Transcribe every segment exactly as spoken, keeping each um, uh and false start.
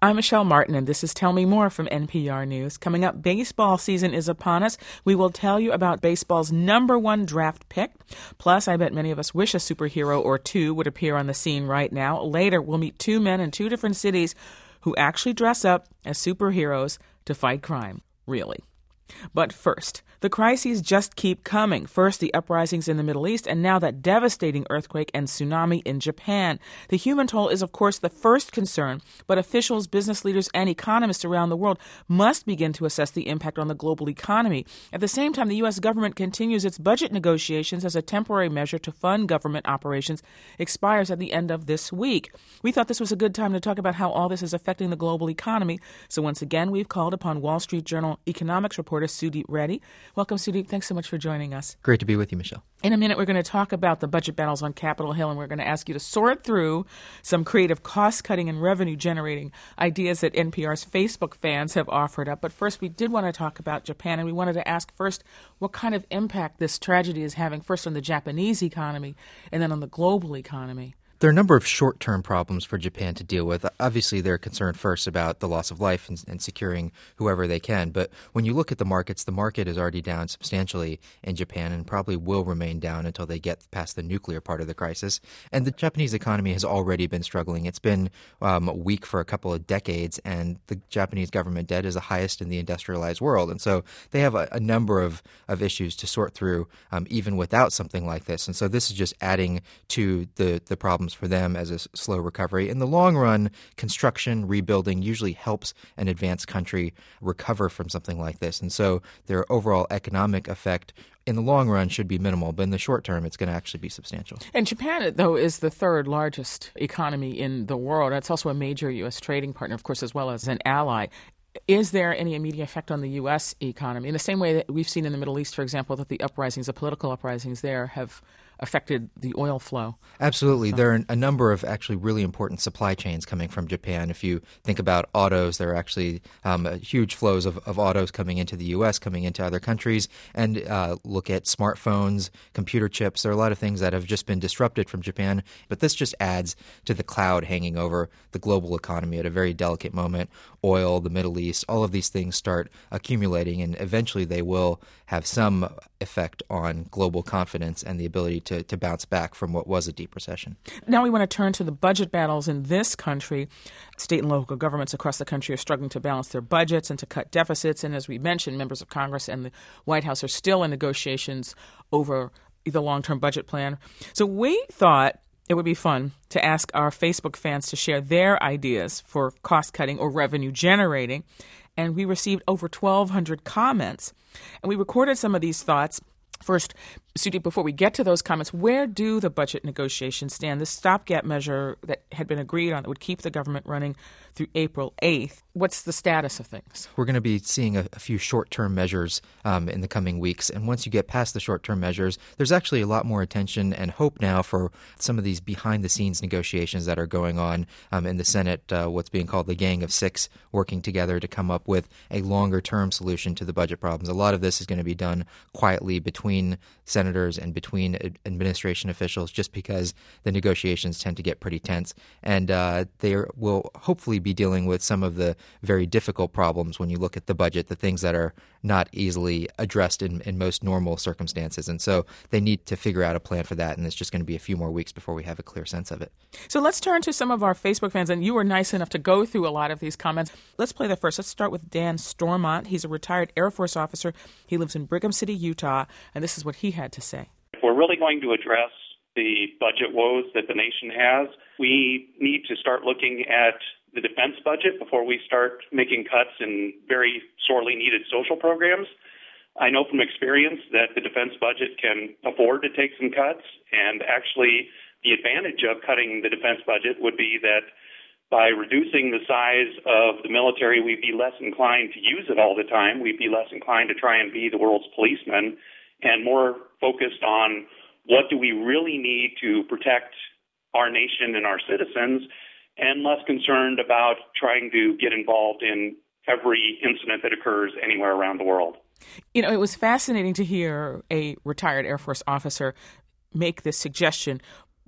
I'm Michelle Martin, and this is Tell Me More from N P R News. Coming up, baseball season is upon us. We will tell you about baseball's number one draft pick. Plus, I bet many of us wish a superhero or two would appear on the scene right now. Later, we'll meet two men in two different cities who actually dress up as superheroes to fight crime. Really. But first, the crises just keep coming. First, the uprisings in the Middle East, and now that devastating earthquake and tsunami in Japan. The human toll is, of course, the first concern, but officials, business leaders, and economists around the world must begin to assess the impact on the global economy. At the same time, the U S government continues its budget negotiations as a temporary measure to fund government operations expires at the end of this week. We thought this was a good time to talk about how all this is affecting the global economy. So once again, we've called upon Wall Street Journal economics reporter Sudeep Reddy. Welcome, Sudeep. Thanks so much for joining us. Great to be with you, Michelle. In a minute, we're going to talk about the budget battles on Capitol Hill, and we're going to ask you to sort through some creative cost-cutting and revenue-generating ideas that N P R's Facebook fans have offered up. But first, we did want to talk about Japan, and we wanted to ask first what kind of impact this tragedy is having first on the Japanese economy and then on the global economy. There are a number of short-term problems for Japan to deal with. Obviously, they're concerned first about the loss of life and, and securing whoever they can. But when you look at the markets, the market is already down substantially in Japan and probably will remain down until they get past the nuclear part of the crisis. And the Japanese economy has already been struggling. It's been um, weak for a couple of decades, and the Japanese government debt is the highest in the industrialized world. And so they have a, a number of, of issues to sort through um, even without something like this. And so this is just adding to the, the problems for them as a slow recovery. In the long run, construction, rebuilding usually helps an advanced country recover from something like this. And so their overall economic effect in the long run should be minimal, but in the short term, it's going to actually be substantial. And Japan, though, is the third largest economy in the world. It's also a major U S trading partner, of course, as well as an ally. Is there any immediate effect on the U S economy? In the same way that we've seen in the Middle East, for example, that the uprisings, the political uprisings there have affected the oil flow? Absolutely. So. There are a number of actually really important supply chains coming from Japan. If you think about autos, there are actually um, huge flows of, of autos coming into the U S, coming into other countries. And uh, look at smartphones, computer chips. There are a lot of things that have just been disrupted from Japan. But this just adds to the cloud hanging over the global economy at a very delicate moment. Oil, the Middle East, all of these things start accumulating, and eventually they will have some effect on global confidence and the ability to, to bounce back from what was a deep recession. Now we want to turn to the budget battles in this country. State and local governments across the country are struggling to balance their budgets and to cut deficits. And as we mentioned, members of Congress and the White House are still in negotiations over the long-term budget plan. So we thought it would be fun to ask our Facebook fans to share their ideas for cost-cutting or revenue-generating. And we received over twelve hundred comments. And we recorded some of these thoughts. First, Sudeep, before we get to those comments, where do the budget negotiations stand? This stopgap measure that had been agreed on that would keep the government running through April eighth. What's the status of things? We're going to be seeing a, a few short-term measures um, in the coming weeks. And once you get past the short-term measures, there's actually a lot more attention and hope now for some of these behind-the-scenes negotiations that are going on um, in the Senate, uh, what's being called the Gang of Six, working together to come up with a longer-term solution to the budget problems. A lot of this is going to be done quietly between senators and between administration officials, just because the negotiations tend to get pretty tense. And uh, they will hopefully be dealing with some of the very difficult problems when you look at the budget, the things that are not easily addressed in, in most normal circumstances. And so they need to figure out a plan for that. And it's just going to be a few more weeks before we have a clear sense of it. So let's turn to some of our Facebook fans. And you were nice enough to go through a lot of these comments. Let's play the first. Let's start with Dan Stormont. He's a retired Air Force officer. He lives in Brigham City, Utah. And this is what he had to say. If we're really going to address the budget woes that the nation has, we need to start looking at the defense budget before we start making cuts in very sorely needed social programs. I know from experience that the defense budget can afford to take some cuts, and actually the advantage of cutting the defense budget would be that by reducing the size of the military, we'd be less inclined to use it all the time. We'd be less inclined to try and be the world's policeman and more focused on what do we really need to protect our nation and our citizens, and less concerned about trying to get involved in every incident that occurs anywhere around the world. You know, it was fascinating to hear a retired Air Force officer make this suggestion.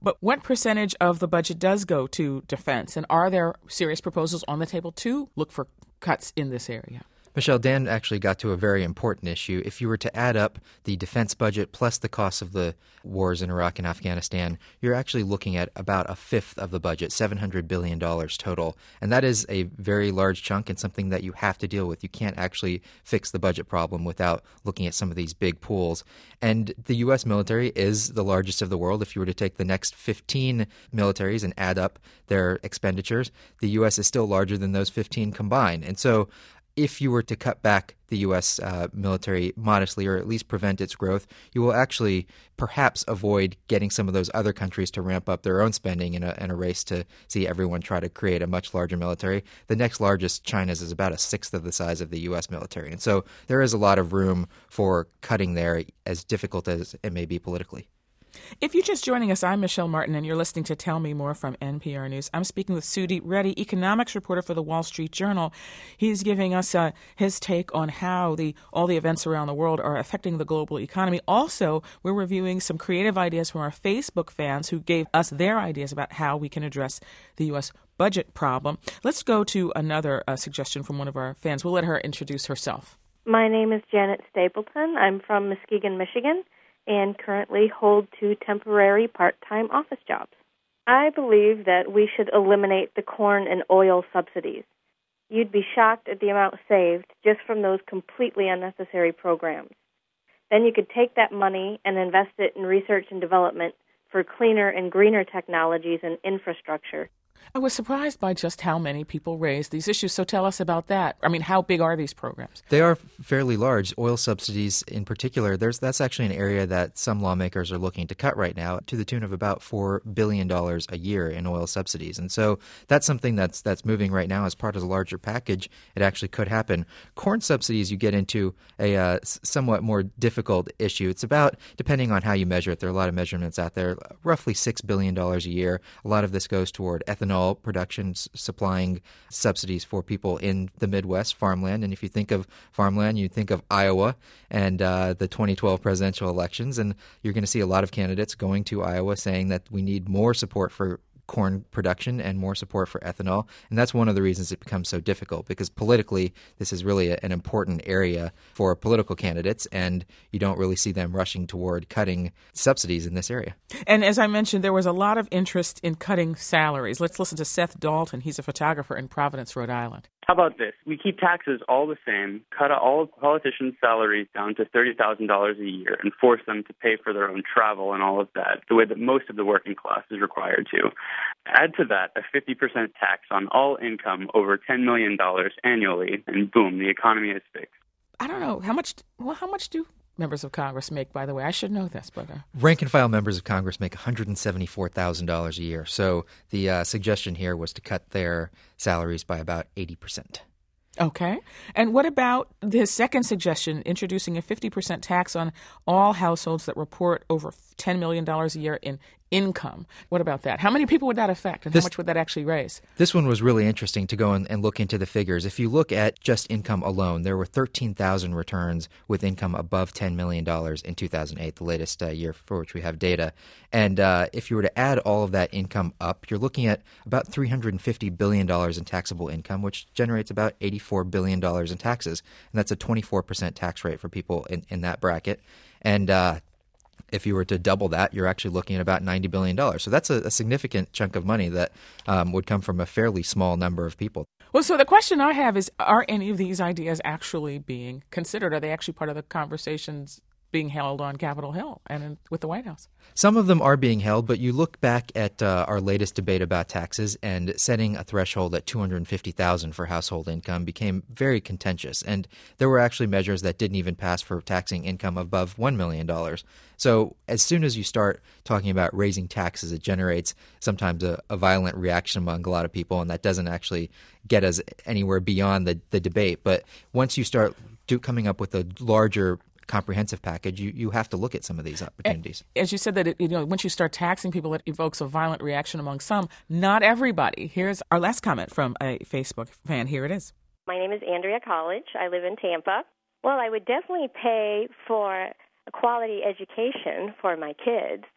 But what percentage of the budget does go to defense? And are there serious proposals on the table to look for cuts in this area? Michelle, Dan actually got to a very important issue. If you were to add up the defense budget plus the costs of the wars in Iraq and Afghanistan, you're actually looking at about a fifth of the budget, seven hundred billion dollars total. And that is a very large chunk and something that you have to deal with. You can't actually fix the budget problem without looking at some of these big pools. And the U S military is the largest of the world. If you were to take the next fifteen militaries and add up their expenditures, the U S is still larger than those fifteen combined. And so if you were to cut back the U S uh, military modestly or at least prevent its growth, you will actually perhaps avoid getting some of those other countries to ramp up their own spending in a, in a race to see everyone try to create a much larger military. The next largest, China's, is about a sixth of the size of the U S military. And so there is a lot of room for cutting there, as difficult as it may be politically. If you're just joining us, I'm Michelle Martin, and you're listening to Tell Me More from N P R News. I'm speaking with Sudhi Reddy, economics reporter for the Wall Street Journal. He's giving us uh, his take on how the all the events around the world are affecting the global economy. Also, we're reviewing some creative ideas from our Facebook fans who gave us their ideas about how we can address the U S budget problem. Let's go to another uh, suggestion from one of our fans. We'll let her introduce herself. My name is Janet Stapleton. I'm from Muskegon, Michigan, and currently hold two temporary part-time office jobs. I believe that we should eliminate the corn and oil subsidies. You'd be shocked at the amount saved just from those completely unnecessary programs. Then you could take that money and invest it in research and development for cleaner and greener technologies and infrastructure. I was surprised by just how many people raised these issues. So tell us about that. I mean, how big are these programs? They are fairly large. Oil subsidies in particular, there's that's actually an area that some lawmakers are looking to cut right now to the tune of about four billion dollars a year in oil subsidies. And so that's something that's that's moving right now as part of a larger package. It actually could happen. Corn subsidies, you get into a uh, somewhat more difficult issue. It's about, depending on how you measure it, there are a lot of measurements out there, roughly six billion dollars a year. A lot of this goes toward ethanol production, supplying subsidies for people in the Midwest, farmland. And if you think of farmland, you think of Iowa and uh, the twenty twelve presidential elections. And you're going to see a lot of candidates going to Iowa saying that we need more support for corn production and more support for ethanol. And that's one of the reasons it becomes so difficult, because politically, this is really a, an important area for political candidates, and you don't really see them rushing toward cutting subsidies in this area. And as I mentioned, there was a lot of interest in cutting salaries. Let's listen to Seth Dalton. He's a photographer in Providence, Rhode Island. How about this? We keep taxes all the same, cut all politicians' salaries down to thirty thousand dollars a year, and force them to pay for their own travel and all of that, the way that most of the working class is required to. Add to that a fifty percent tax on all income over ten million dollars annually, and boom, the economy is fixed. I don't know. How much, well, how much do members of Congress make, by the way? I should know this, but... Uh... Rank and file members of Congress make one hundred seventy-four thousand dollars a year. So the uh, suggestion here was to cut their salaries by about eighty percent. Okay. And what about the second suggestion, introducing a fifty percent tax on all households that report over ten million dollars a year in income? What about that? How many people would that affect, and this, how much would that actually raise? This one was really interesting to go and, and look into the figures. If you look at just income alone, there were thirteen thousand returns with income above ten million dollars in two thousand eight, the latest uh, year for which we have data. And uh, if you were to add all of that income up, you're looking at about three hundred fifty billion dollars in taxable income, which generates about eighty-four billion dollars in taxes. And that's a twenty-four percent tax rate for people in, in that bracket. And uh, if you were to double that, you're actually looking at about ninety billion dollars. So that's a, a significant chunk of money that um, would come from a fairly small number of people. Well, so the question I have is, are any of these ideas actually being considered? Are they actually part of the conversations being held on Capitol Hill and in, with the White House? Some of them are being held, but you look back at uh, our latest debate about taxes, and setting a threshold at two hundred fifty thousand dollars for household income became very contentious. And there were actually measures that didn't even pass for taxing income above one million dollars. So as soon as you start talking about raising taxes, it generates sometimes a, a violent reaction among a lot of people, and that doesn't actually get us anywhere beyond the, the debate. But once you start do, coming up with a larger comprehensive package, you, you have to look at some of these opportunities. As you said, that it, you know, once you start taxing people, it evokes a violent reaction among some, not everybody. Here's our last comment from a Facebook fan. Here it is. My name is Andrea College. I live in Tampa. Well, I would definitely pay for a quality education for my kids.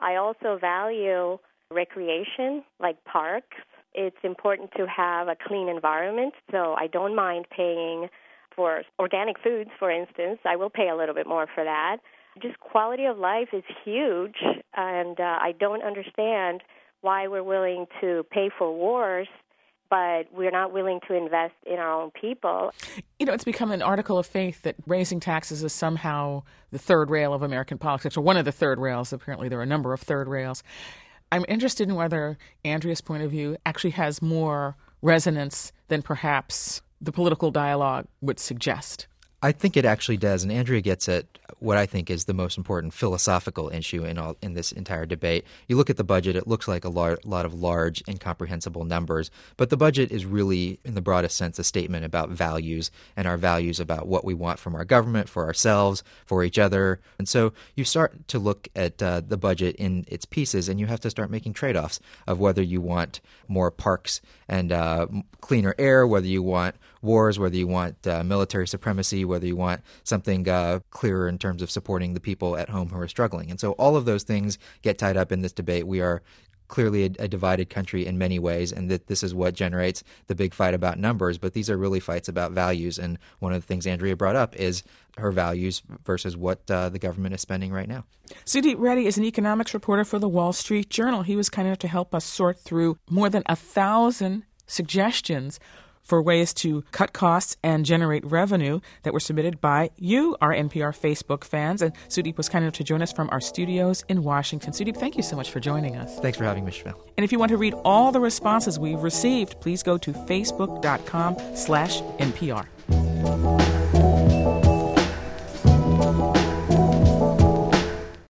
I also value recreation, like parks. It's important to have a clean environment, so I don't mind paying for organic foods, for instance. I will pay a little bit more for that. Just quality of life is huge, and uh, I don't understand why we're willing to pay for wars, but we're not willing to invest in our own people. You know, it's become an article of faith that raising taxes is somehow the third rail of American politics, or one of the third rails. Apparently there are a number of third rails. I'm interested in whether Andrea's point of view actually has more resonance than perhaps the political dialogue would suggest. I think it actually does, and Andrea gets at what I think is the most important philosophical issue in all in this entire debate. You look at the budget, it looks like a lar- lot of large, incomprehensible numbers, but the budget is really, in the broadest sense, a statement about values, and our values about what we want from our government, for ourselves, for each other. And so you start to look at uh, the budget in its pieces, and you have to start making trade-offs of whether you want more parks and uh, cleaner air, whether you want wars, whether you want uh, military supremacy, whether you want something uh, clearer in terms of supporting the people at home who are struggling. And so all of those things get tied up in this debate. We are clearly a, a divided country in many ways, and that this is what generates the big fight about numbers. But these are really fights about values. And one of the things Andrea brought up is her values versus what uh, the government is spending right now. Sudeep Reddy is an economics reporter for the Wall Street Journal. He was kind enough to help us sort through more than a thousand suggestions for ways to cut costs and generate revenue that were submitted by you, our N P R Facebook fans. And Sudeep was kind enough to join us from our studios in Washington. Sudeep, thank you so much for joining us. Thanks for having me, Michelle. And if you want to read all the responses we've received, please go to facebook.com slash NPR.